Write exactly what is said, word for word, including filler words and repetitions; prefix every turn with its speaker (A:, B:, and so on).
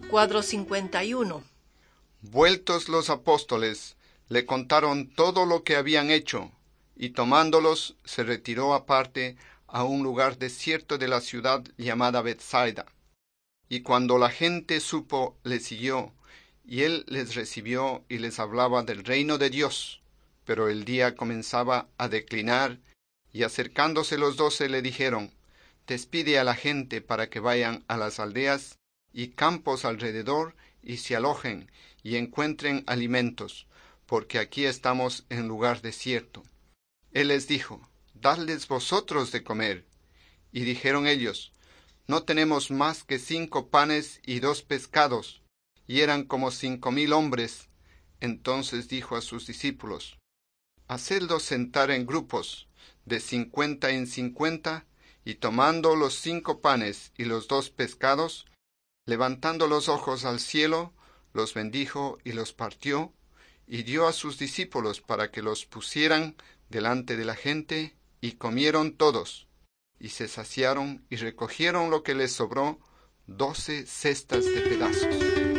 A: Cuadro cincuenta y uno.
B: Vueltos los apóstoles, le contaron todo lo que habían hecho, y tomándolos, se retiró aparte a un lugar desierto de la ciudad llamada Betsaida. Y cuando la gente supo, le siguió, y él les recibió y les hablaba del reino de Dios. Pero el día comenzaba a declinar, y acercándose los doce le dijeron: Despide a la gente para que vayan a las aldeas y campos alrededor y se alojen y encuentren alimentos, porque aquí estamos en lugar desierto. Él les dijo: Dadles vosotros de comer. Y dijeron ellos: No tenemos más que cinco panes y dos pescados, y eran como cinco mil hombres. Entonces dijo a sus discípulos: Hacedlos sentar en grupos, de cincuenta en cincuenta, y tomando los cinco panes y los dos pescados, levantando los ojos al cielo, los bendijo y los partió, y dio a sus discípulos para que los pusieran delante de la gente, y comieron todos, y se saciaron y recogieron lo que les sobró, doce cestas de pedazos.